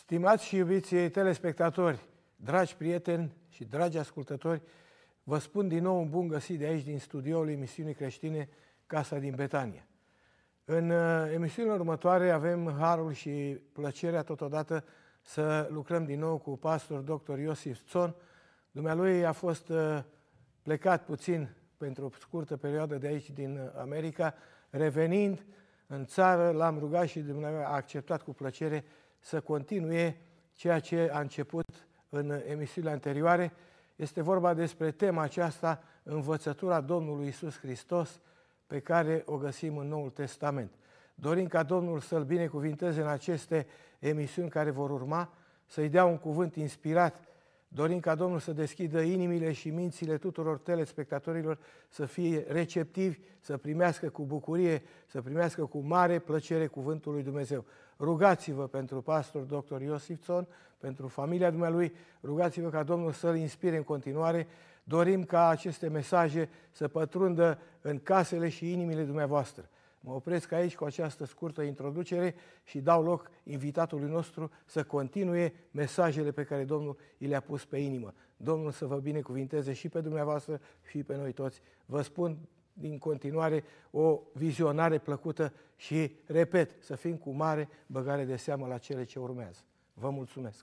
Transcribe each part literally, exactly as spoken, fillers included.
Stimați și iubiți telespectatori, dragi prieteni și dragi ascultători, vă spun din nou un bun găsit de aici, din studioul emisiunii creștine Casa din Betania. În emisiunile următoare avem harul și plăcerea totodată să lucrăm din nou cu pastor doctor Iosif Țon. Dumnealui a fost plecat puțin pentru o scurtă perioadă de aici din America, revenind în țară, l-am rugat și Dumnezeu a acceptat cu plăcere să continue ceea ce a început în emisiunile anterioare. Este vorba despre tema aceasta, învățătura Domnului Iisus Hristos, pe care o găsim în Noul Testament. Dorim ca Domnul să-L binecuvinteze în aceste emisiuni care vor urma, să-i dea un cuvânt inspirat. Dorim ca Domnul să deschidă inimile și mințile tuturor telespectatorilor, să fie receptivi, să primească cu bucurie, să primească cu mare plăcere cuvântul lui Dumnezeu. Rugați-vă pentru pastor doctor Iosif Țon, pentru familia dumnealui, rugați-vă ca Domnul să-l inspire în continuare. Dorim ca aceste mesaje să pătrundă în casele și inimile dumneavoastră. Mă opresc aici cu această scurtă introducere și dau loc invitatului nostru să continue mesajele pe care Domnul i le-a pus pe inimă. Domnul să vă binecuvinteze și pe dumneavoastră și pe noi toți. Vă spun din continuare o vizionare plăcută și, repet, să fim cu mare băgare de seamă la cele ce urmează. Vă mulțumesc!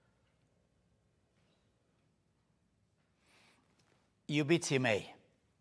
Iubiții mei,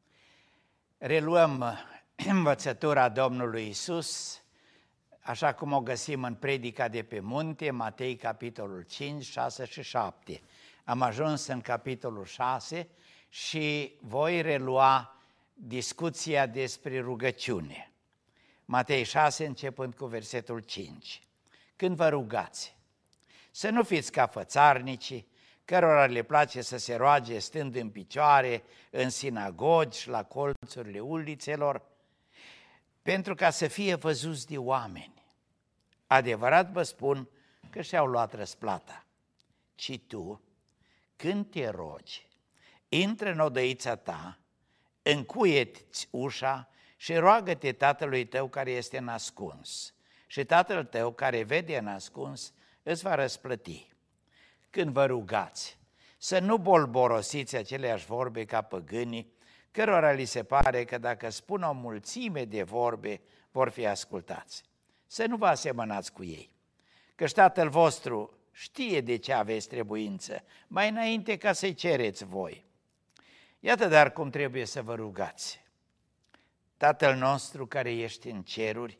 reluăm învățătura Domnului Iisus, așa cum o găsim în Predica de pe munte, Matei, capitolul cinci, șase și șapte. Am ajuns în capitolul șase și voi relua discuția despre rugăciune. Matei șase, începând cu versetul cinci. Când vă rugați, să nu fiți ca fățarnicii, cărora le place să se roage stând în picioare, în sinagogi și la colțurile ulițelor, pentru ca să fie văzuți de oameni. Adevărat vă spun că și-au luat răsplata. Ci tu, când te rogi, intră în odăița ta, încuie-ți ușa și roagă-te tatălui tău care este nascuns. Și tatăl tău care vede nascuns îți va răsplăti. Când vă rugați, să nu bolborosiți aceleași vorbe ca păgânii, cărora li se pare că dacă spun o mulțime de vorbe, vor fi ascultați. Să nu vă asemănați cu ei, căci Tatăl vostru știe de ce aveți trebuință, mai înainte ca să-i cereți voi. Iată dar cum trebuie să vă rugați. Tatăl nostru care ești în ceruri,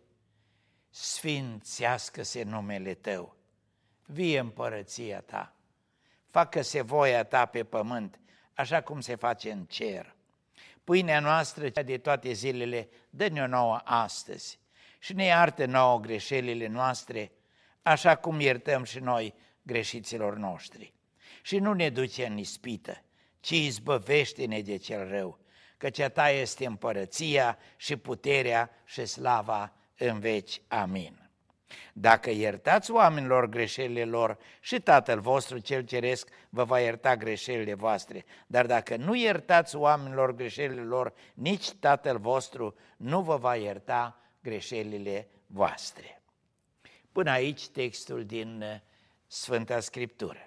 sfințească-se numele Tău, vie împărăția Ta, facă-se voia Ta pe pământ, așa cum se face în cer. Pâinea noastră, cea de toate zilele, dă-ne-o nouă astăzi și ne iartă nouă greșelile noastre, așa cum iertăm și noi greșiților noștri. Și nu ne duce în ispită, ci izbăvește-ne de cel rău, căci a Ta este împărăția și puterea și slava în veci. Amin. Dacă iertați oamenilor greșelile lor, și Tatăl vostru cel ceresc vă va ierta greșelile voastre. Dar dacă nu iertați oamenilor greșelile lor, nici Tatăl vostru nu vă va ierta greșelile voastre. Până aici textul din Sfânta Scriptură.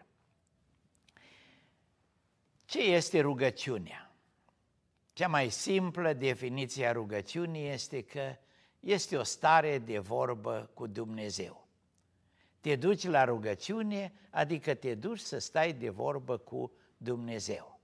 Ce este rugăciunea? Cea mai simplă definiție a rugăciunii este că este o stare de vorbă cu Dumnezeu. Te duci la rugăciune, adică te duci să stai de vorbă cu Dumnezeu.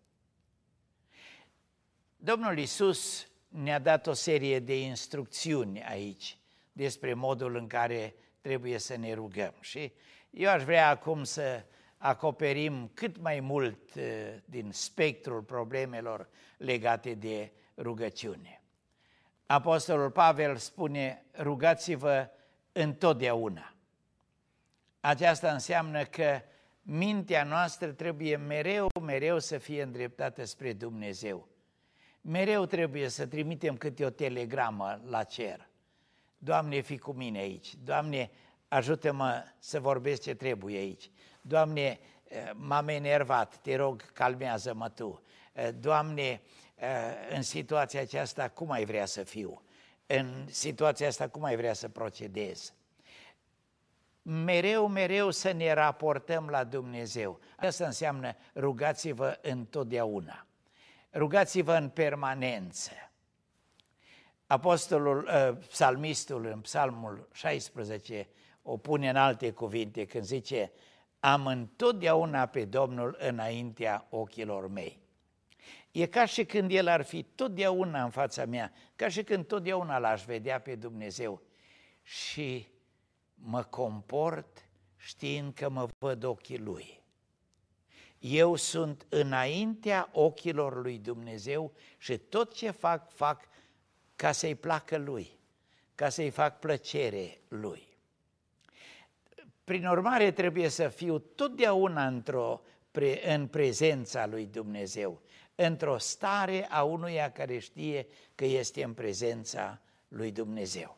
Domnul Iisus ne-a dat o serie de instrucțiuni aici despre modul în care trebuie să ne rugăm. Și eu aș vrea acum să acoperim cât mai mult din spectrul problemelor legate de rugăciune. Apostolul Pavel spune, rugați-vă întotdeauna. Aceasta înseamnă că mintea noastră trebuie mereu, mereu să fie îndreptată spre Dumnezeu. Mereu trebuie să trimitem câte o telegramă la cer. Doamne, fii cu mine aici. Doamne, ajută-mă să vorbesc ce trebuie aici. Doamne, m-am enervat, te rog, calmează-mă Tu. Doamne, în situația aceasta cum ai vrea să fiu? În situația asta cum ai vrea să procedez? mereu, mereu să ne raportăm la Dumnezeu. Asta înseamnă rugați-vă întotdeauna. Rugați-vă în permanență. Apostolul, psalmistul în psalmul șaisprezece o pune în alte cuvinte când zice: am întotdeauna pe Domnul înaintea ochilor mei. E ca și când El ar fi totdeauna în fața mea, ca și când totdeauna L-aș vedea pe Dumnezeu și mă comport știind că mă văd ochii Lui. Eu sunt înaintea ochilor lui Dumnezeu și tot ce fac, fac ca să-i placă Lui, ca să-i fac plăcere Lui. Prin urmare, trebuie să fiu totdeauna într-o, în prezența lui Dumnezeu, într-o stare a unuia care știe că este în prezența lui Dumnezeu.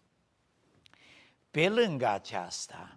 Pe lângă aceasta,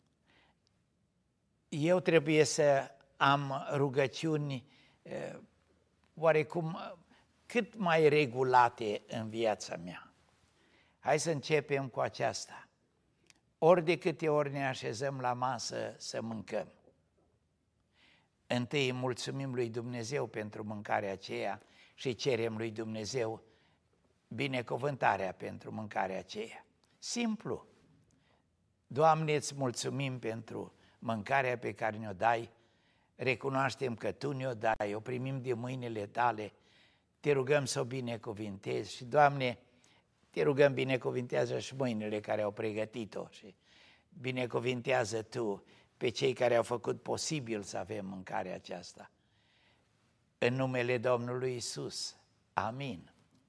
eu trebuie să am rugăciuni oarecum cât mai regulate în viața mea. Hai să începem cu aceasta. Ori de câte ori ne așezăm la masă să mâncăm, întâi mulțumim lui Dumnezeu pentru mâncarea aceea și cerem lui Dumnezeu binecuvântarea pentru mâncarea aceea. Simplu. Doamne, îți mulțumim pentru mâncarea pe care ne-o dai, recunoaștem că Tu ne-o dai, o primim de mâinile Tale, te rugăm să o binecuvintezi și, Doamne, te rugăm, binecuvintează și mâinile care au pregătit-o și binecuvintează Tu pe cei care au făcut posibil să avem mâncarea aceasta. În numele Domnului Iisus. Amin.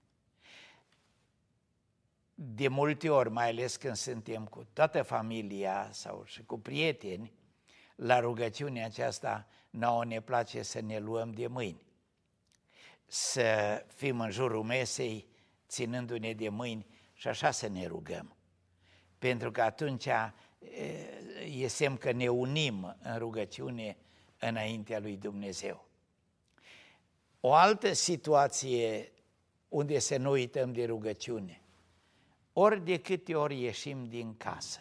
De multe ori, mai ales când suntem cu toată familia sau și cu prieteni, la rugăciunea aceasta nouă ne place să ne luăm de mâini, să fim în jurul mesei, ținându-ne de mâini și așa să ne rugăm. Pentru că atunci e semn că ne unim în rugăciune înaintea lui Dumnezeu. O altă situație unde să nu uităm de rugăciune, ori de câte ori ieșim din casă,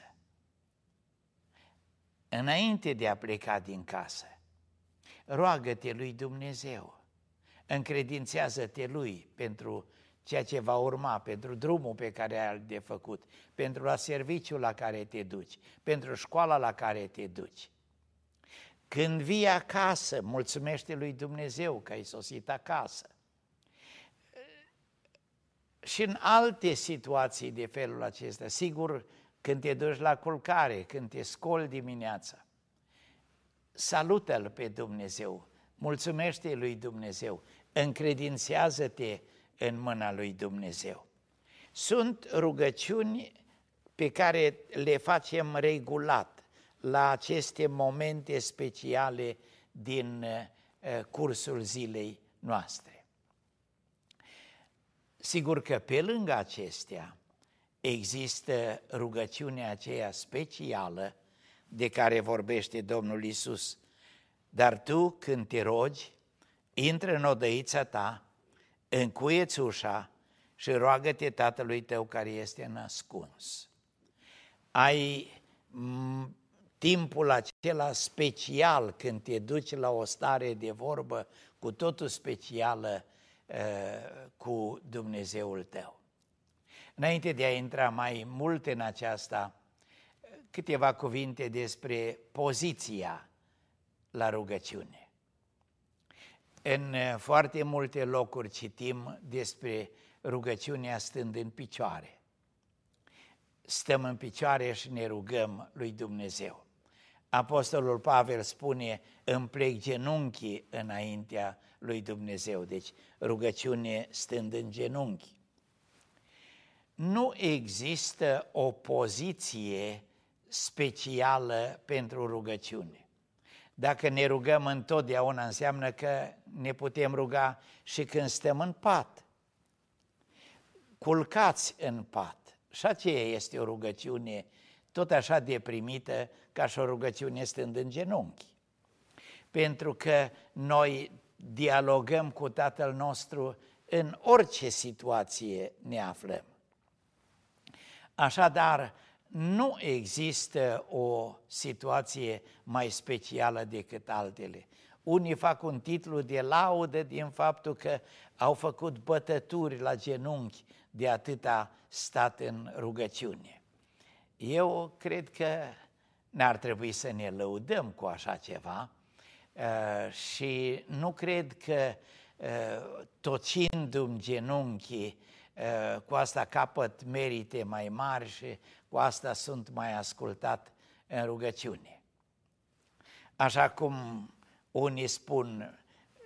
înainte de a pleca din casă, roagă-te lui Dumnezeu, încredințează-te lui pentru ceea ce va urma, pentru drumul pe care ai de făcut, pentru la serviciul la care te duci, pentru școala la care te duci. Când vii acasă, mulțumește lui Dumnezeu că ai sosit acasă. Și în alte situații de felul acesta, sigur, când te duci la culcare, când te scoli dimineața, salută-L pe Dumnezeu, mulțumește lui Dumnezeu, încredințează-te în mâna lui Dumnezeu. Sunt rugăciuni pe care le facem regulat la aceste momente speciale din cursul zilei noastre. Sigur că pe lângă acestea există rugăciunea aceea specială de care vorbește Domnul Iisus. Dar tu, când te rogi, intră în odăița ta, încuie-ți ușa și roagă-te Tatălui tău care este ascuns. Ai m, timpul acela special când te duci la o stare de vorbă cu totul specială uh, cu Dumnezeul tău. Înainte de a intra mai mult în aceasta, câteva cuvinte despre poziția la rugăciune. În foarte multe locuri citim despre rugăciunea stând în picioare. Stăm în picioare și ne rugăm lui Dumnezeu. Apostolul Pavel spune, îmi plec genunchii înaintea lui Dumnezeu, deci rugăciune stând în genunchi. Nu există o poziție specială pentru rugăciune. Dacă ne rugăm întotdeauna, înseamnă că ne putem ruga și când stăm în pat, culcați în pat. Și aceea este o rugăciune tot așa deprimită ca și o rugăciune stând în genunchi. Pentru că noi dialogăm cu Tatăl nostru în orice situație ne aflăm. Așadar, nu există o situație mai specială decât altele. Unii fac un titlu de laudă din faptul că au făcut bătături la genunchi de atâta stat în rugăciune. Eu cred că n-ar trebui să ne lăudăm cu așa ceva și nu cred că tocindu-mi genunchii cu asta capăt merite mai mari și cu asta sunt mai ascultat în rugăciune. Așa cum unii spun,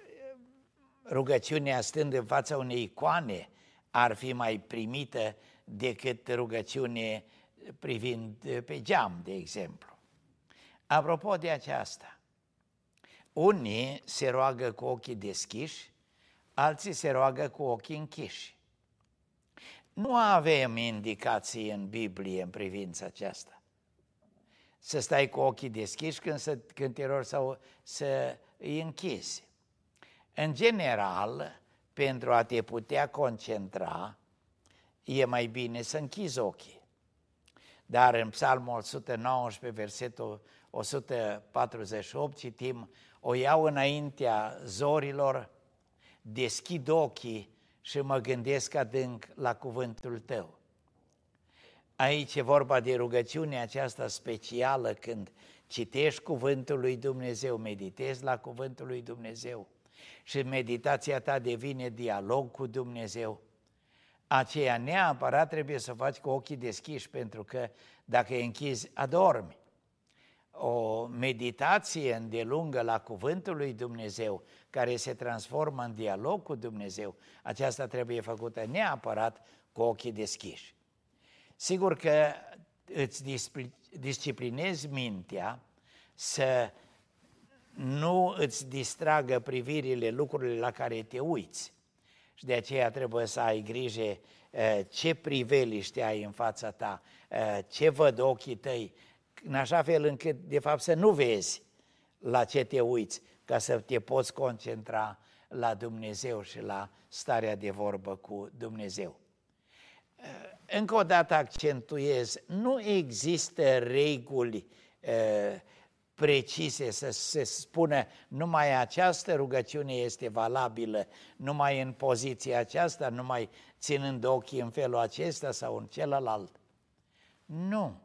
rugăciunea stând în fața unei icoane ar fi mai primită decât rugăciune privind pe geam, de exemplu. Apropo de aceasta, unii se roagă cu ochii deschiși, alții se roagă cu ochii închiși. Nu avem indicații în Biblie în privința aceasta. Să stai cu ochii deschiși când, să, când te rogi sau să îi închizi. În general, pentru a te putea concentra, e mai bine să închizi ochii. Dar în Psalmul o sută nouăsprezece, versetul o sută patruzeci și opt, citim: o iau înaintea zorilor, deschid ochii și mă gândesc adânc la cuvântul tău. Aici e vorba de rugăciunea aceasta specială când citești cuvântul lui Dumnezeu, meditezi la cuvântul lui Dumnezeu și meditația ta devine dialog cu Dumnezeu. Aceea neapărat trebuie să o faci cu ochii deschiși, pentru că dacă îi închizi, adormi. O meditație îndelungă la cuvântul lui Dumnezeu, care se transformă în dialog cu Dumnezeu, aceasta trebuie făcută neapărat cu ochii deschiși. Sigur că îți disciplinezi mintea să nu îți distragă privirile lucrurile la care te uiți. Și de aceea trebuie să ai grijă ce priveliște ai în fața ta, ce văd ochii tăi, în așa fel încât, de fapt, să nu vezi la ce te uiți, ca să te poți concentra la Dumnezeu și la starea de vorbă cu Dumnezeu. Încă o dată accentuez, nu există reguli uh, precise să se spună numai această rugăciune este valabilă, numai în poziția aceasta, numai ținând ochii în felul acesta sau în celălalt. Nu.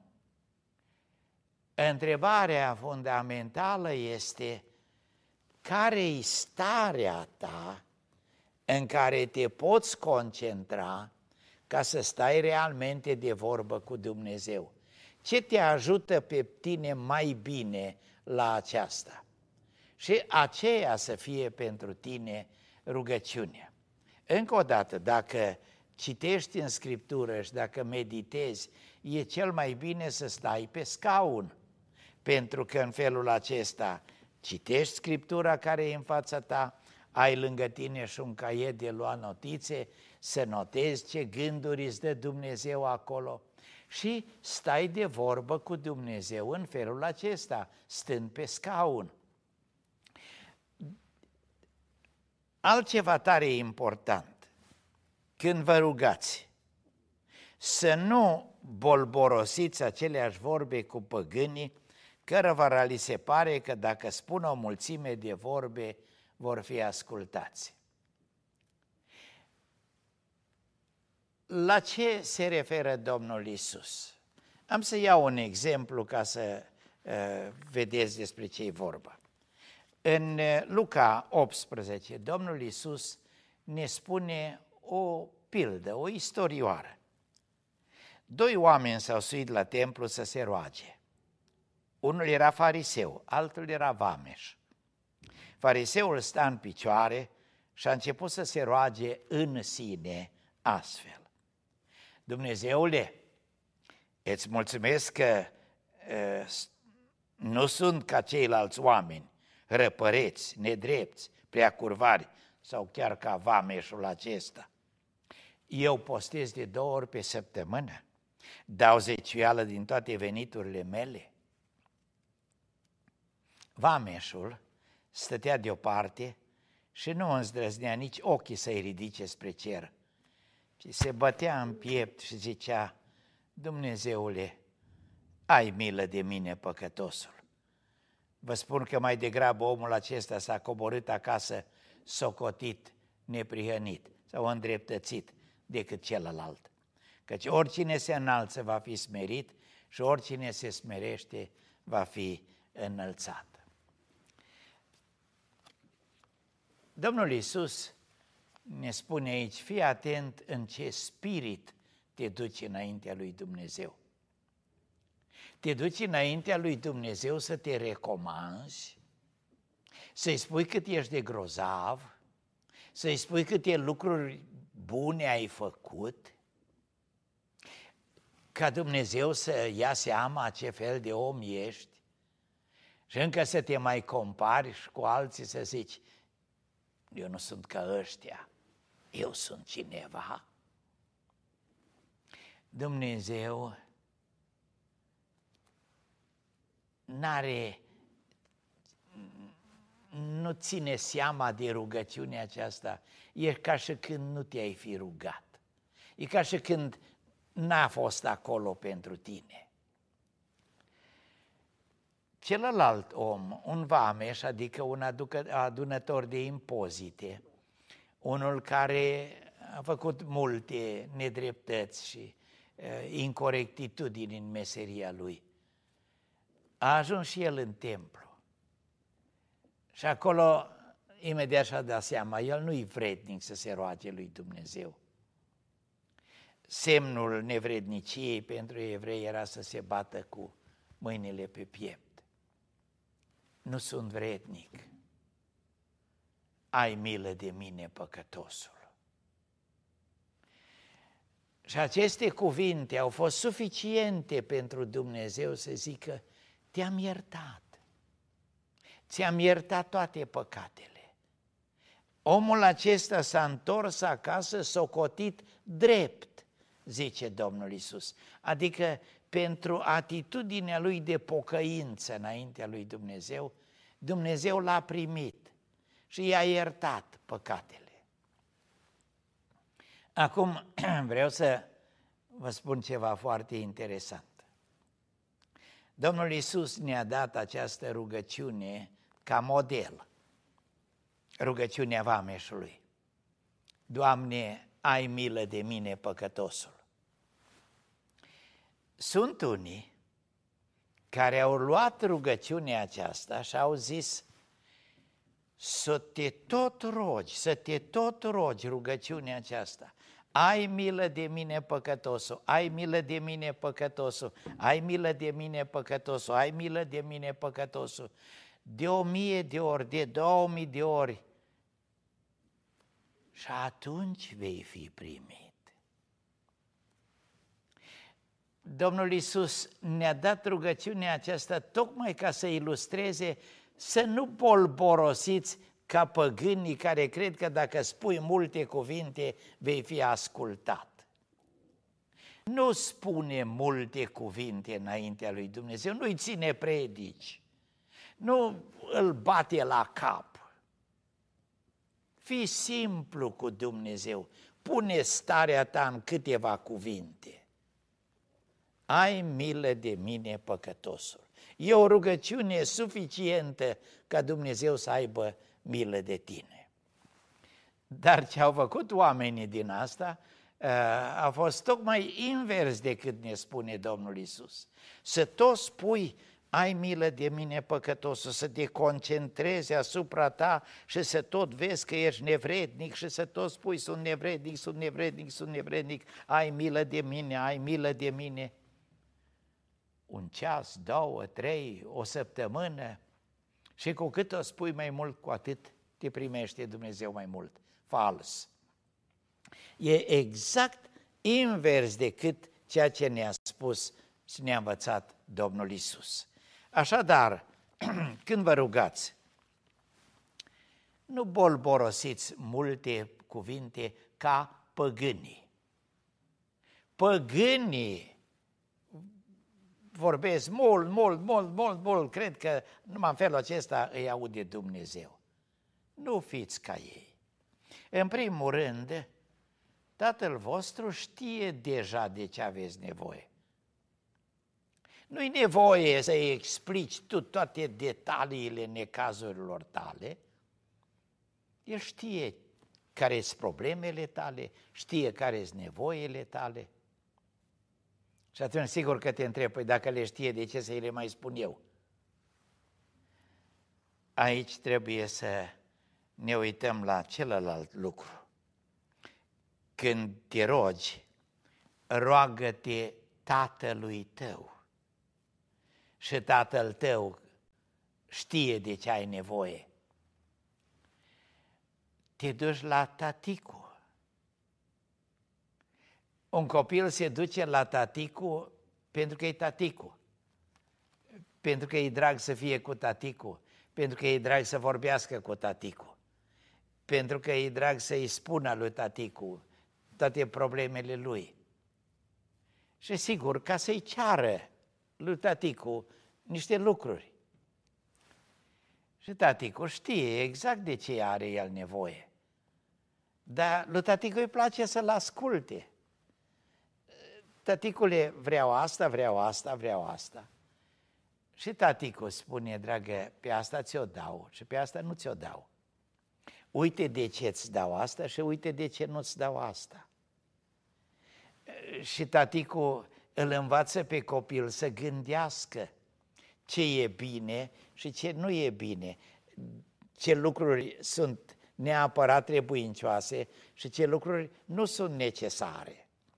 Întrebarea fundamentală este: care-i starea ta în care te poți concentra ca să stai realmente de vorbă cu Dumnezeu? Ce te ajută pe tine mai bine la aceasta? Și aceea să fie pentru tine rugăciunea. Încă o dată, dacă citești în Scriptură și dacă meditezi, e cel mai bine să stai pe scaun, pentru că în felul acesta citești Scriptura care e în fața ta, ai lângă tine și un caiet de luat notițe, să notezi ce gânduri îți dă Dumnezeu acolo și stai de vorbă cu Dumnezeu în felul acesta, stând pe scaun. Altceva tare important, când vă rugați, să nu bolborosiți aceleași vorbe cu păgânii, cărora li se pare că dacă spun o mulțime de vorbe, vor fi ascultați. La ce se referă Domnul Iisus? Am să iau un exemplu ca să uh, vedeți despre ce e vorba. În Luca optsprezece, Domnul Iisus ne spune o pildă, o istorioară. Doi oameni s-au suit la templu să se roage. Unul era fariseu, altul era vameș. Fariseul sta în picioare și a început să se roage în sine astfel: Dumnezeule, îți mulțumesc că uh, nu sunt ca ceilalți oameni, răpăreți, nedrepți, preacurvari sau chiar ca vameșul acesta. Eu postez de două ori pe săptămână, dau zeciuială din toate veniturile mele. Vameșul stătea deoparte și nu îndrăznea nici ochii să-i ridice spre cer, ci se bătea în piept și zicea: Dumnezeule, ai milă de mine, păcătosul. Vă spun că mai degrabă omul acesta s-a coborât acasă socotit, neprihănit sau îndreptățit decât celălalt. Căci oricine se înalță va fi smerit și oricine se smerește va fi înălțat. Domnul Iisus ne spune aici, fii atent în ce spirit te duci înaintea lui Dumnezeu. Te duci înaintea lui Dumnezeu să te recomanzi, să-i spui cât ești de grozav, să-i spui câte lucruri bune ai făcut, ca Dumnezeu să ia seama ce fel de om ești și încă să te mai compari și cu alții să zici, eu nu sunt ca ăștia, eu sunt cineva. Dumnezeu n-are, nu ține seama de rugăciunea aceasta, e ca și când nu te-ai fi rugat, e ca și când n-a fost acolo pentru tine. Celălalt om, un vameș, adică un adunător de impozite, unul care a făcut multe nedreptăți și uh, incorectitudini în meseria lui, a ajuns și el în templu. Și acolo, imediat și-a dat seama, el nu-i vrednic să se roage lui Dumnezeu. Semnul nevredniciei pentru evrei era să se bată cu mâinile pe piept. Nu sunt vrednic. Ai milă de mine, păcătosul. Și aceste cuvinte au fost suficiente pentru Dumnezeu să zică, te-am iertat. Ți-am iertat toate păcatele. Omul acesta s-a întors acasă socotit drept, zice Domnul Iisus. Adică pentru atitudinea lui de pocăință înaintea lui Dumnezeu, Dumnezeu l-a primit și i-a iertat păcatele. Acum vreau să vă spun ceva foarte interesant. Domnul Iisus ne-a dat această rugăciune ca model, rugăciunea vameșului. Doamne, ai milă de mine, păcătosul. Sunt unii care au luat rugăciunea aceasta și au zis să te tot rogi, să te tot rogi rugăciunea aceasta. Ai milă de mine, păcătosul, ai milă de mine, păcătosul, ai milă de mine, păcătosul, ai milă de mine, păcătosul. De o mie de ori, de două mii de ori. Și atunci vei fi primit. Domnul Iisus ne-a dat rugăciunea aceasta tocmai ca să ilustreze să nu bolborosiți ca păgânii care cred că dacă spui multe cuvinte vei fi ascultat. Nu spune multe cuvinte înaintea lui Dumnezeu, nu-i ține predici, nu îl bate la cap. Fii simplu cu Dumnezeu, pune starea ta în câteva cuvinte. Ai milă de mine, păcătosul. E o rugăciune suficientă ca Dumnezeu să aibă milă de tine. Dar ce au făcut oamenii din asta a fost tocmai invers decât ne spune Domnul Iisus. Să tot spui, ai milă de mine, păcătosul, să te concentrezi asupra ta și să tot vezi că ești nevrednic și să tot spui, sunt nevrednic, sunt nevrednic, sunt nevrednic, ai milă de mine, ai milă de mine. Un ceas, două, trei, o săptămână și cu cât o spui mai mult, cu atât te primește Dumnezeu mai mult. Fals. E exact invers decât ceea ce ne-a spus și ne-a învățat Domnul Iisus. Așadar, când vă rugați, nu bolborosiți multe cuvinte ca păgânii. Păgânii vorbesc mult, mult, mult, mult, mult, cred că numai în felul acesta îi aude Dumnezeu. Nu fiți ca ei. În primul rând, Tatăl vostru știe deja de ce aveți nevoie. Nu-i nevoie să-i explici tu toate detaliile necazurilor tale. El știe care sunt problemele tale, știe care sunt nevoile tale. Și atunci sigur că te întreb, păi dacă le știe, de ce să-i le mai spun eu? Aici trebuie să ne uităm la celălalt lucru. Când te rogi, roagă-te tatălui tău. Și tatăl tău știe de ce ai nevoie. Te duci la taticu. Un copil se duce la taticu pentru că e taticu, pentru că e drag să fie cu taticu, pentru că e drag să vorbească cu taticu, pentru că e drag să-i spună lui taticu toate problemele lui. Și sigur, ca să-i ceară lui taticu niște lucruri. Și taticu știe exact de ce are el nevoie. Dar lui taticu îi place să-l asculte. Taticule, vreau asta, vreau asta, vreau asta. Și taticu spune, dragă, pe asta ți-o dau și pe asta nu ți-o dau. Uite de ce îți dau asta și uite de ce nu-ți dau asta. Și taticu îl învață pe copil să gândească ce e bine și ce nu e bine, ce lucruri sunt neapărat trebuincioase și ce lucruri nu sunt necesare.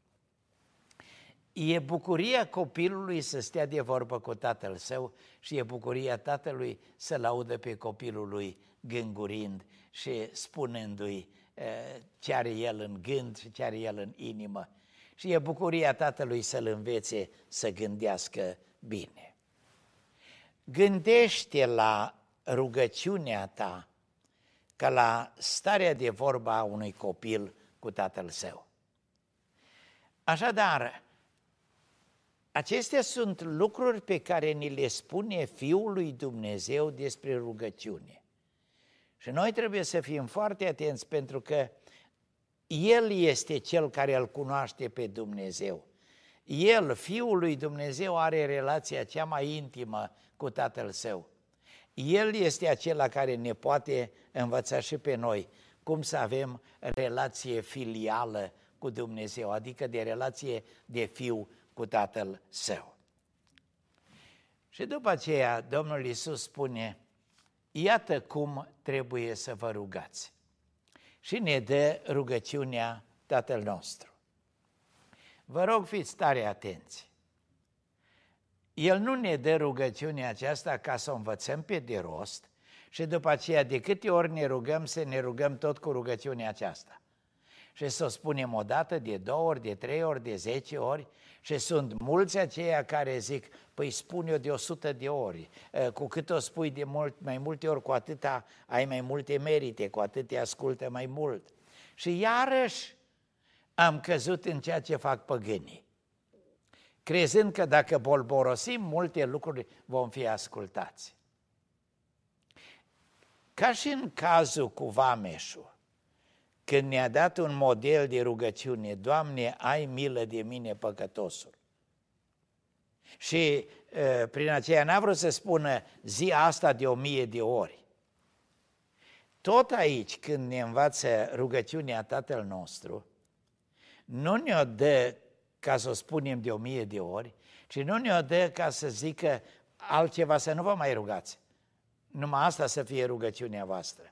E bucuria copilului să stea de vorbă cu tatăl său și e bucuria tatălui să-l audă pe copilul lui gângurind și spunându-i ce are el în gând și ce are el în inimă. Și e bucuria tatălui să-l învețe să gândească bine. Gândește la rugăciunea ta ca la starea de vorbă a unui copil cu tatăl său. Așadar, acestea sunt lucruri pe care ni le spune Fiul lui Dumnezeu despre rugăciune. Și noi trebuie să fim foarte atenți pentru că El este Cel care îl cunoaște pe Dumnezeu. El, Fiul lui Dumnezeu, are relația cea mai intimă cu Tatăl Său. El este acela care ne poate învăța și pe noi cum să avem relație filială cu Dumnezeu, adică de relație de fiu cu Tatăl Său. Și după aceea Domnul Iisus spune, iată cum trebuie să vă rugați. Și ne dă rugăciunea Tatăl nostru. Vă rog, fiți tare atenți. El nu ne dă rugăciunea aceasta ca să o învățăm pe de rost și după aceea de câte ori ne rugăm să ne rugăm tot cu rugăciunea aceasta. Și să o spunem o dată, de două ori, de trei ori, de zece ori și sunt mulți aceia care zic, păi spun eu de o sută de ori, cu cât o spui de mult, mai multe ori, cu atâta ai mai multe merite, cu atât te ascultă mai mult. Și iarăși am căzut în ceea ce fac păgânii, crezând că dacă bolborosim multe lucruri vom fi ascultați. Ca și în cazul cu vameșul, când ne-a dat un model de rugăciune, Doamne, ai milă de mine păcătosul. Și uh, prin aceea n-a vrut să spună zi asta de o mie de ori. Tot aici, când ne învață rugăciunea Tatăl nostru, nu ne-o dă ca să o spunem de o mie de ori, ci nu ne-o dă ca să zică altceva, să nu vă mai rugați. Numai asta să fie rugăciunea voastră.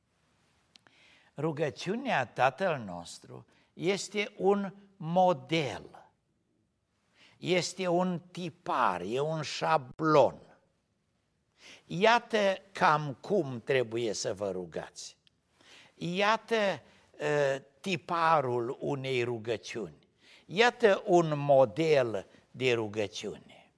Rugăciunea Tatăl nostru este un model, este un tipar, e un șablon. Iată cam cum trebuie să vă rugați. Iată uh, tiparul unei rugăciuni. Iată un model de rugăciune.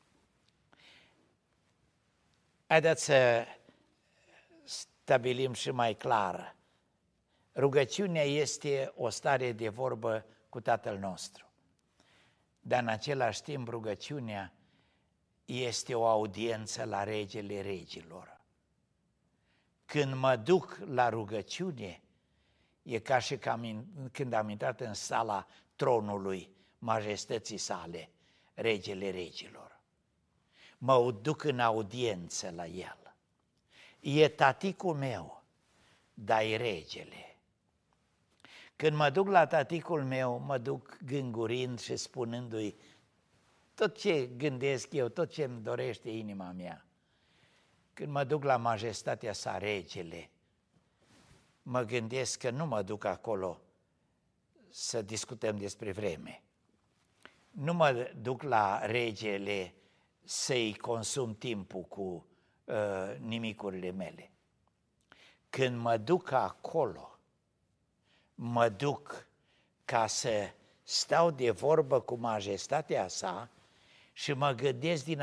Haideți să stabilim și mai clar. Rugăciunea este o stare de vorbă cu Tatăl nostru, dar în același timp rugăciunea este o audiență la Regele Regilor. Când mă duc la rugăciune, e ca și când am intrat în sala tronului majestății sale, Regele Regilor. mă duc în audiență la el. E taticul meu, dar e regele. Când mă duc la taticul meu, mă duc gângurind și spunându-i tot ce gândesc eu, tot ce îmi dorește inima mea. Când mă duc la majestatea sa, regele, mă gândesc că nu mă duc acolo să discutăm despre vreme. Nu mă duc la regele să-i consum timpul cu uh, nimicurile mele. Când mă duc acolo, mă duc ca să stau de vorbă cu majestatea sa și mă gândesc din